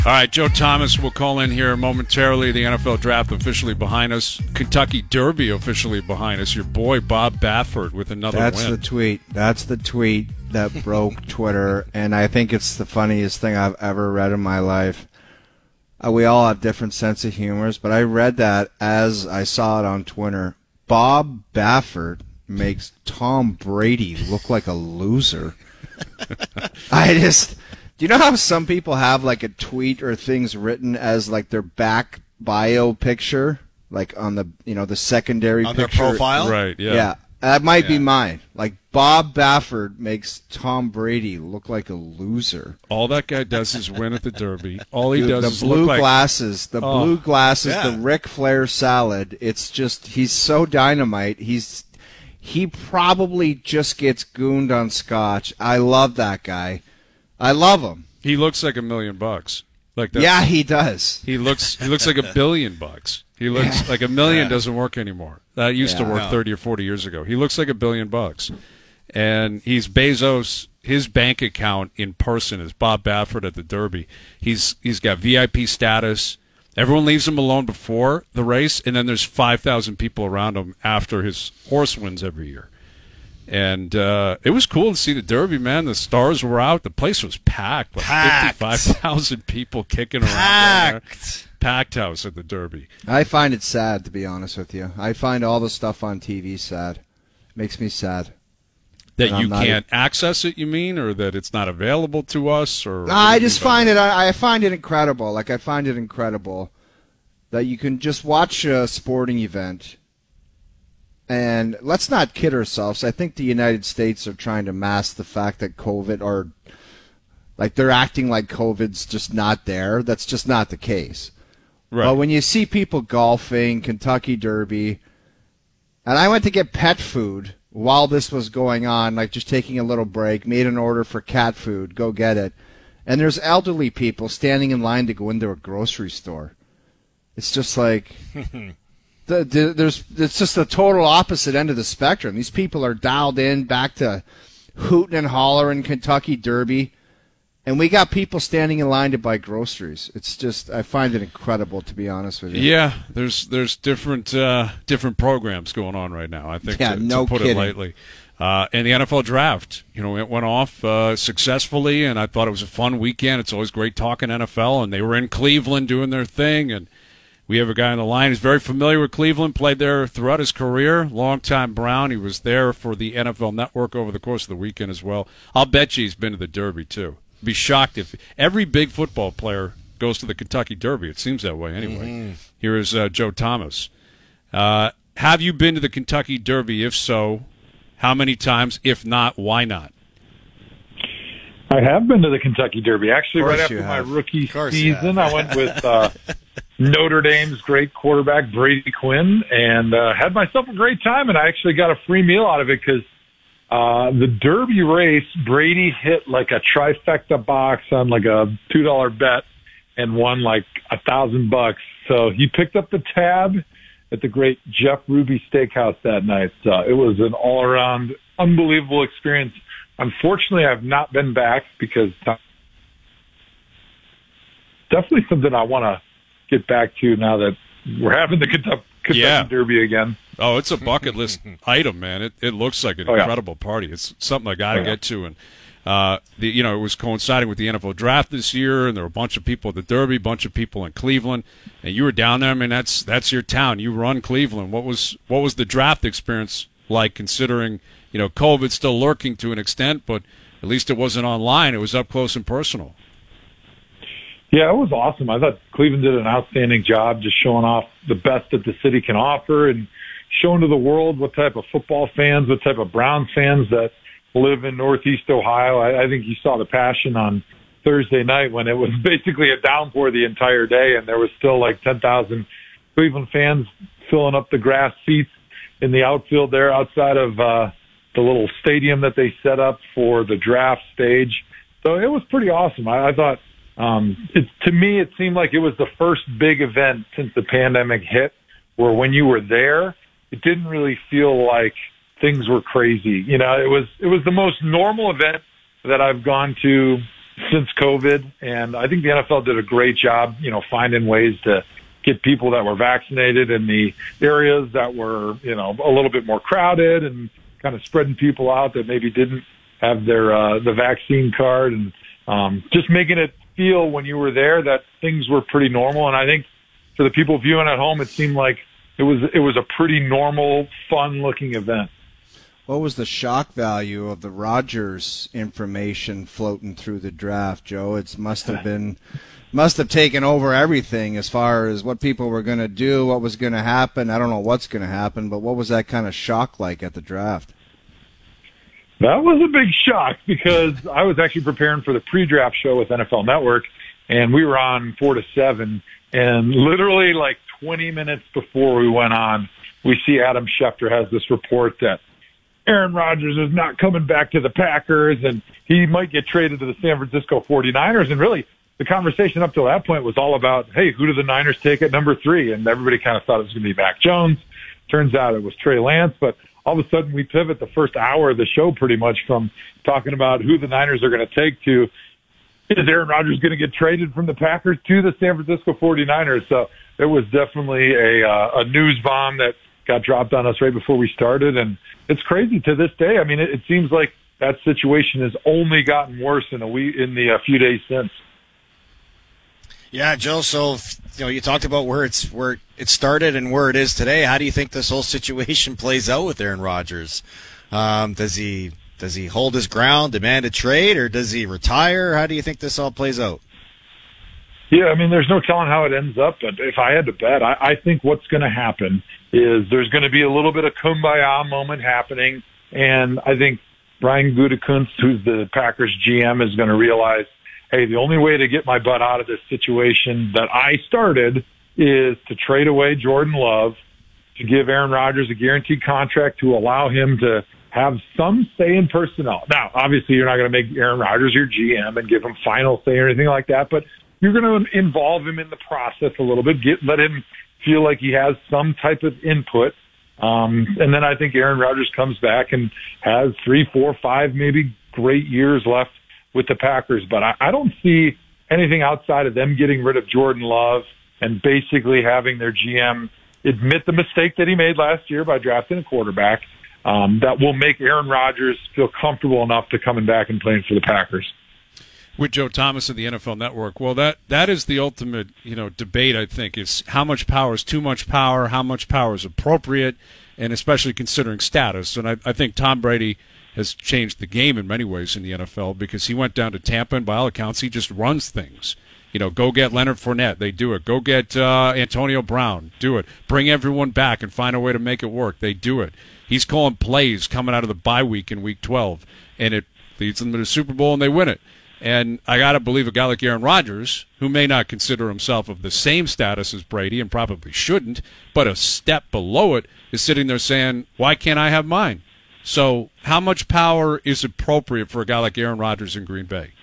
All right, Joe Thomas will call in here momentarily. The NFL draft officially behind us. Kentucky Derby officially behind us. Your boy Bob Baffert with another win. That's the tweet that broke Twitter, and I think it's the funniest thing I've ever read in my life. We all have different sense of humors, but I read that as I saw it on Twitter. Bob Baffert makes Tom Brady look like a loser. Do you know how some people have like a tweet or things written as like their back bio picture, like on the the secondary on picture? Their profile? Right, yeah. Yeah, that might be mine. Like Bob Baffert makes Tom Brady look like a loser. All that guy does is win at the Derby. All he Dude, does the is blue look like... glasses, blue glasses, Yeah. the Ric Flair salad. It's just he's so dynamite. He probably just gets gooned on scotch. I love that guy. I love him. He looks like $1 million. Like that. Yeah, he does. He looks like $1 billion. He looks like $1 million doesn't work anymore. That used to work 30 or 40 years ago. He looks like $1 billion. And he's Bezos. His bank account in person is Bob Baffert at the Derby. He's got VIP status. Everyone leaves him alone before the race, and then there's 5,000 people around him after his horse wins every year. And it was cool to see the Derby, man. The stars were out. The place was packed. Like 55,000 people kicking around down there. Packed house at the Derby. I find it sad, to be honest with you. I find all the stuff on TV sad. It makes me sad. That you can't access it, you mean, or that it's not available to us, or? No, I just find it. I find it incredible. Like I find it incredible that you can just watch a sporting event. And let's not kid ourselves. I think the United States are trying to mask the fact that COVID, or like they're acting like COVID's just not there. That's just not the case. Right. But when you see people golfing, Kentucky Derby, and I went to get pet food while this was going on, like just taking a little break, made an order for cat food, go get it. And there's elderly people standing in line to go into a grocery store. It's just like... it's just the total opposite end of the spectrum. These people are dialed in back to hooting and hollering Kentucky Derby, and we got people standing in line to buy groceries. It's just, I find it incredible, to be honest with you. Yeah, there's different programs going on right now, I think, to put it lightly. And the NFL draft, it went off successfully, and I thought it was a fun weekend. It's always great talking NFL, and they were in Cleveland doing their thing, and we have a guy on the line who's very familiar with Cleveland, played there throughout his career, longtime Brown. He was there for the NFL Network over the course of the weekend as well. I'll bet you he's been to the Derby, too. Be shocked if every big football player goes to the Kentucky Derby. It seems that way anyway. Mm-hmm. Here is Joe Thomas. Have you been to the Kentucky Derby? If so, how many times? If not, why not? I have been to the Kentucky Derby. Actually, right after my rookie season, I went with Notre Dame's great quarterback, Brady Quinn, and had myself a great time, and I actually got a free meal out of it because the Derby race, Brady hit like a trifecta box on like a $2 bet and won like $1,000. So he picked up the tab at the great Jeff Ruby Steakhouse that night. It was an all-around unbelievable experience. Unfortunately, I've not been back because definitely something I want to get back to now that we're having the Kentucky Derby again. Oh, it's a bucket list item, man. It looks like an incredible party. It's something I got to get to. And it was coinciding with the NFL draft this year, and there were a bunch of people at the Derby, a bunch of people in Cleveland, and you were down there. I mean, that's your town. You run Cleveland. What was the draft experience like, considering COVID's still lurking to an extent, but at least it wasn't online. It was up close and personal. Yeah, it was awesome. I thought Cleveland did an outstanding job just showing off the best that the city can offer and showing to the world what type of football fans, what type of Browns fans that live in Northeast Ohio. I think you saw the passion on Thursday night when it was basically a downpour the entire day, and there was still like 10,000 Cleveland fans filling up the grass seats in the outfield there outside of the little stadium that they set up for the draft stage. So it was pretty awesome. I thought, to me, it seemed like it was the first big event since the pandemic hit where when you were there, it didn't really feel like things were crazy. It was the most normal event that I've gone to since COVID. And I think the NFL did a great job, finding ways to get people that were vaccinated in the areas that were, a little bit more crowded, and kind of spreading people out that maybe didn't have their the vaccine card, and just making it feel when you were there that things were pretty normal. And I think for the people viewing at home, it seemed like it was a pretty normal, fun-looking event. What was the shock value of the Rodgers information floating through the draft, Joe? It must have taken over everything as far as what people were going to do, what was going to happen. I don't know what's going to happen, but what was that kind of shock like at the draft? That was a big shock, because I was actually preparing for the pre-draft show with NFL Network, and we were on 4 to 7, and literally like 20 minutes before we went on, we see Adam Schefter has this report that Aaron Rodgers is not coming back to the Packers, and he might get traded to the San Francisco 49ers. And really, the conversation up till that point was all about, hey, who do the Niners take at number 3? And everybody kind of thought it was going to be Mac Jones. Turns out it was Trey Lance. But all of a sudden, we pivot the first hour of the show pretty much from talking about who the Niners are going to take to, is Aaron Rodgers going to get traded from the Packers to the San Francisco 49ers? So it was definitely a news bomb that got dropped on us right before we started. And it's crazy to this day. I mean, it seems like that situation has only gotten worse in the few days since. Yeah, Joe. So you talked about where it started and where it is today. How do you think this whole situation plays out with Aaron Rodgers? Does he hold his ground, demand a trade, or does he retire? How do you think this all plays out? Yeah, I mean, there's no telling how it ends up, but if I had to bet, I think what's going to happen is there's going to be a little bit of kumbaya moment happening, and I think Brian Gutekunst, who's the Packers GM, is going to realize, hey, the only way to get my butt out of this situation that I started is to trade away Jordan Love, to give Aaron Rodgers a guaranteed contract to allow him to have some say in personnel. Now, obviously, you're not going to make Aaron Rodgers your GM and give him final say or anything like that, but you're going to involve him in the process a little bit, let him feel like he has some type of input. And then I think Aaron Rodgers comes back and has 3, 4, 5, maybe great years left with the Packers. But I don't see anything outside of them getting rid of Jordan Love and basically having their GM admit the mistake that he made last year by drafting a quarterback that will make Aaron Rodgers feel comfortable enough to coming back and playing for the Packers. With Joe Thomas of the NFL Network, well, that is the ultimate, debate, I think, is how much power is too much power, how much power is appropriate, and especially considering status. And I think Tom Brady has changed the game in many ways in the NFL, because he went down to Tampa, and by all accounts, he just runs things. Go get Leonard Fournette, they do it. Go get Antonio Brown, do it. Bring everyone back and find a way to make it work, they do it. He's calling plays coming out of the bye week in Week 12, and it leads them to the Super Bowl, and they win it. And I got to believe a guy like Aaron Rodgers, who may not consider himself of the same status as Brady and probably shouldn't, but a step below it, is sitting there saying, why can't I have mine? So how much power is appropriate for a guy like Aaron Rodgers in Green Bay?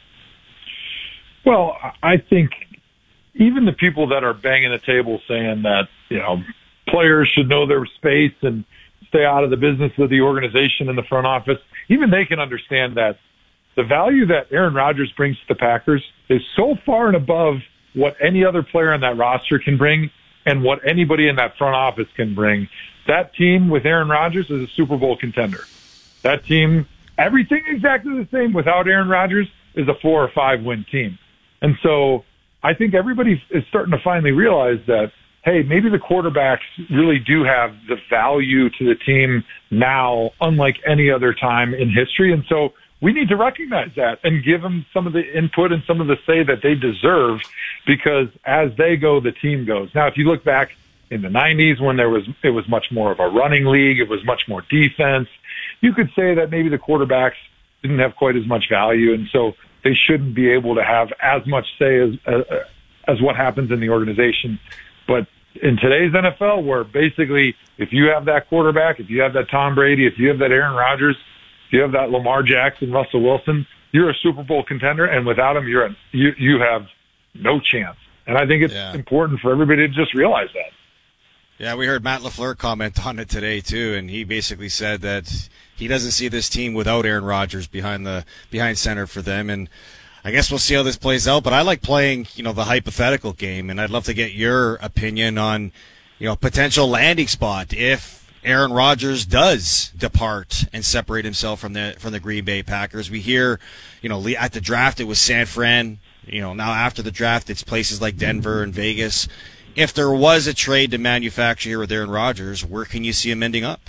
Well, I think even the people that are banging the table saying that, players should know their space and stay out of the business of the organization in the front office, even they can understand that the value that Aaron Rodgers brings to the Packers is so far and above what any other player on that roster can bring and what anybody in that front office can bring. That team with Aaron Rodgers is a Super Bowl contender. That team, everything exactly the same without Aaron Rodgers, is a 4 or 5 win team. And so I think everybody is starting to finally realize that, hey, maybe the quarterbacks really do have the value to the team now, unlike any other time in history. And so we need to recognize that and give them some of the input and some of the say that they deserve, because as they go, the team goes. Now, if you look back in the 90s when it was much more of a running league, it was much more defense, you could say that maybe the quarterbacks didn't have quite as much value, and so they shouldn't be able to have as much say as what happens in the organization. But in today's NFL, where basically if you have that quarterback, if you have that Tom Brady, if you have that Aaron Rodgers, you have that Lamar Jackson, Russell Wilson, you're a Super Bowl contender, and without him, you have no chance. And I think it's important for everybody to just realize that. Yeah, we heard Matt LaFleur comment on it today too, and he basically said that he doesn't see this team without Aaron Rodgers behind center for them. And I guess we'll see how this plays out, but I like playing, the hypothetical game, and I'd love to get your opinion on, potential landing spot if Aaron Rodgers does depart and separate himself from the Green Bay Packers. We hear, at the draft it was San Fran. Now after the draft it's places like Denver and Vegas. If there was a trade to manufacture here with Aaron Rodgers, where can you see him ending up?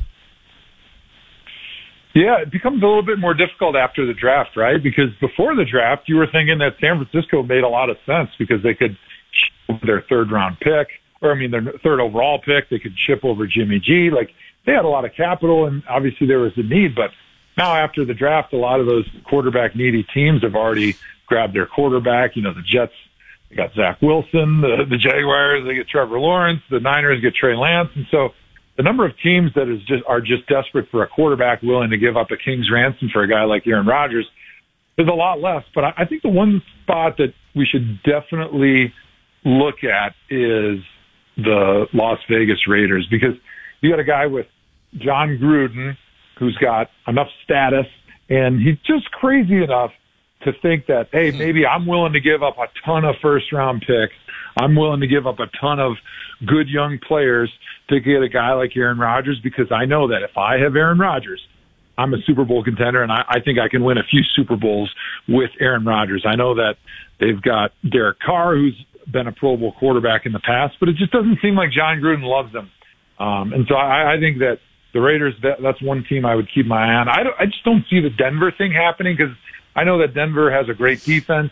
Yeah, it becomes a little bit more difficult after the draft, right? Because before the draft, you were thinking that San Francisco made a lot of sense because they could ship over their their third overall pick. They could ship over Jimmy G. Like, they had a lot of capital, and obviously there was a need. But now after the draft, a lot of those quarterback-needy teams have already grabbed their quarterback. The Jets, they got Zach Wilson. The Jaguars, they get Trevor Lawrence. The Niners get Trey Lance. And so the number of teams that are just desperate for a quarterback willing to give up a king's ransom for a guy like Aaron Rodgers is a lot less. But I think the one spot that we should definitely look at is the Las Vegas Raiders, because you got a guy with John Gruden who's got enough status, and he's just crazy enough to think that, hey, maybe I'm willing to give up a ton of first-round picks. I'm willing to give up a ton of good young players to get a guy like Aaron Rodgers, because I know that if I have Aaron Rodgers, I'm a Super Bowl contender, and I think I can win a few Super Bowls with Aaron Rodgers. I know that they've got Derek Carr, who's been a Pro Bowl quarterback in the past, but it just doesn't seem like John Gruden loves them. And so I think that the Raiders, that's one team I would keep my eye on. I just don't see the Denver thing happening, because I know that Denver has a great defense,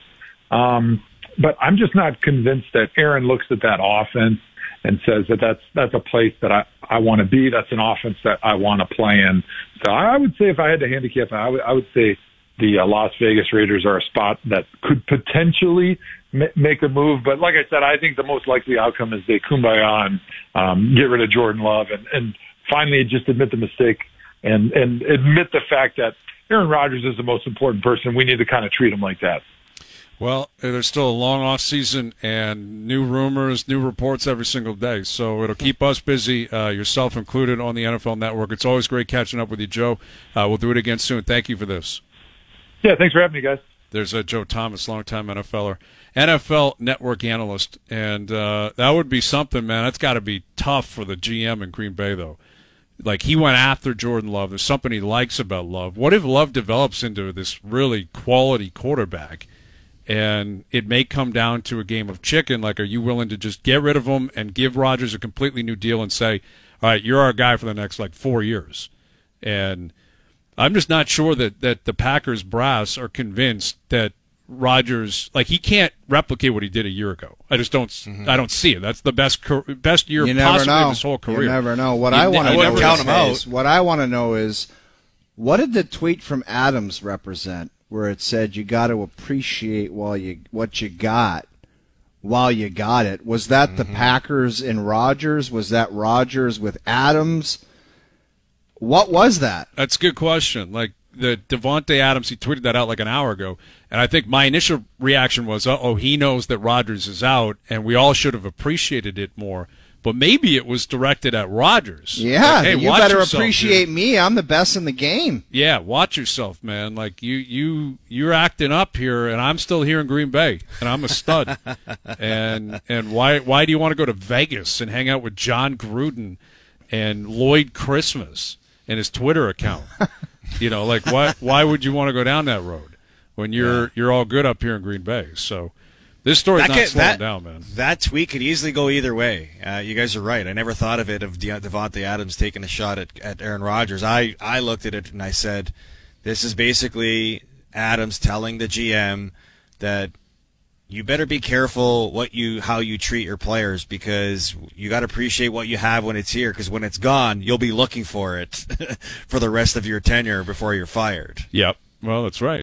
but I'm just not convinced that Aaron looks at that offense and says that that's a place that I want to be. That's an offense that I want to play in. So I would say, if I had to handicap, I would say the Las Vegas Raiders are a spot that could potentially make a move. But like I said, I think the most likely outcome is they kumbaya and get rid of Jordan Love and finally just admit the mistake and admit the fact that Aaron Rodgers is the most important person. We need to kind of treat him like that. Well, there's still a long off season and new rumors, new reports every single day. So it'll keep us busy, yourself included, on the NFL Network. It's always great catching up with you, Joe. We'll do it again soon. Thank you for this. Yeah, thanks for having me, guys. There's Joe Thomas, longtime NFLer, NFL Network analyst. And that would be something, man. That's got to be tough for the GM in Green Bay, though. Like, he went after Jordan Love. There's something he likes about Love. What if Love develops into this really quality quarterback, and it may come down to a game of chicken? Like, are you willing to just get rid of him and give Rodgers a completely new deal and say, all right, you're our guy for the next, 4 years? And I'm just not sure that the Packers brass are convinced that Rodgers, he can't replicate what he did a year ago. I just don't. Mm-hmm. I don't see it. That's the best year possibly of his whole career. You never know. What I want to know is, what did the tweet from Adams represent, where it said you got to appreciate what you got while you got it? Was that the Packers and Rodgers? Was that Rodgers with Adams? What was that? That's a good question. The Devontae Adams, he tweeted that out an hour ago, and I think my initial reaction was, he knows that Rodgers is out, and we all should have appreciated it more. But maybe it was directed at Rodgers. Yeah, hey, you better appreciate me. I'm the best in the game. Yeah, watch yourself, man. You're acting up here, and I'm still here in Green Bay, and I'm a stud. and why do you want to go to Vegas and hang out with John Gruden and Lloyd Christmas and his Twitter account? Why would you want to go down that road when you're all good up here in Green Bay? So this story's not slowing down, man. That tweet could easily go either way. You guys are right. I never thought of it, of Devontae Adams taking a shot at Aaron Rodgers. I looked at it and I said, this is basically Adams telling the GM that you better be careful how you treat your players, because you got to appreciate what you have when it's here, because when it's gone, you'll be looking for it for the rest of your tenure before you're fired. Yep. Well, that's right.